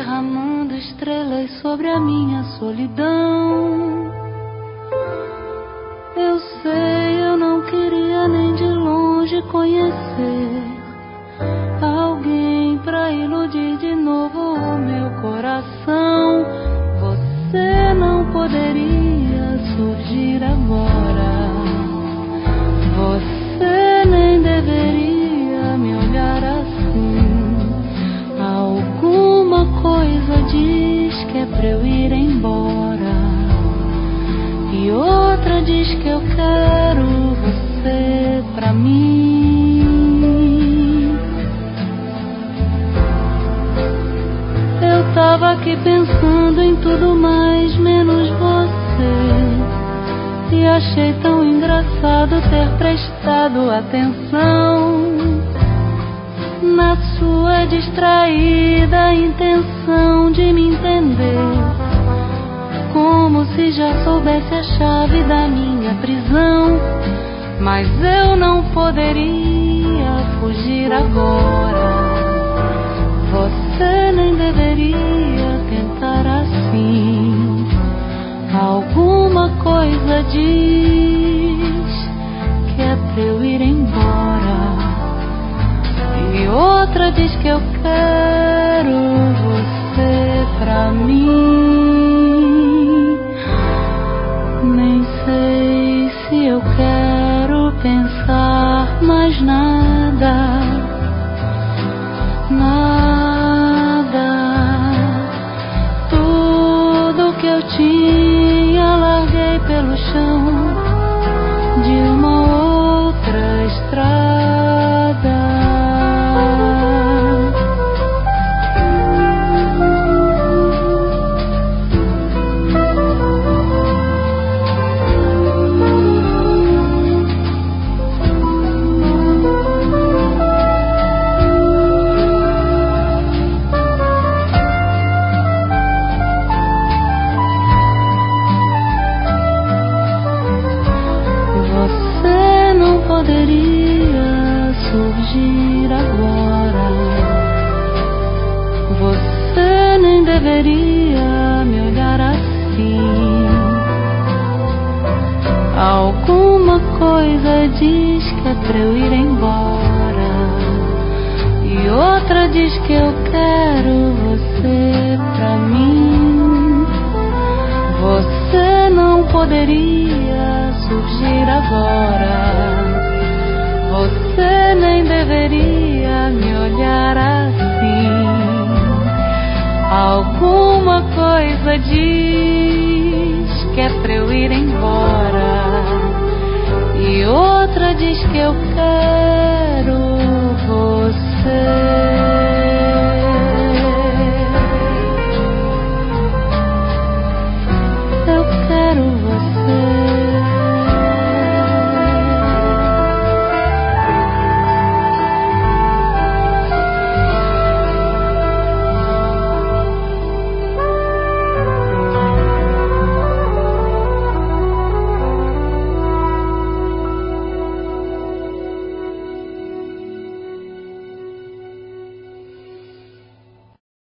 derramando estrelas sobre a minha solidão. Eu sei, eu não queria nem de longe conhecer alguém pra iludir de novo o meu coração. Você não poderia surgir agora. Você nem deveria me olhar assim. Alguma coisa diz que é pra eu ir embora, e outra diz que eu quero você pra mim. Eu tava aqui pensando em tudo mais menos você, e achei tão engraçado ter prestado atenção na sua distraída intenção de me entender, como se já soubesse a chave da minha prisão. Mas eu não poderia fugir agora. Você nem deveria tentar assim. Alguma coisa diz que é pra eu ir embora, e outra diz que eu quero você pra mim. Nem sei se eu quero pensar mais nada, nada. Tudo que eu tinha larguei pelo chão de uma outra estrada. Poderia surgir agora. Você nem deveria me olhar assim. Alguma coisa diz que é pra eu ir embora, e outra diz que eu quero você pra mim. Você não poderia surgir agora. Você nem deveria me olhar assim. Alguma coisa diz que é pra eu ir embora, e outra diz que eu quero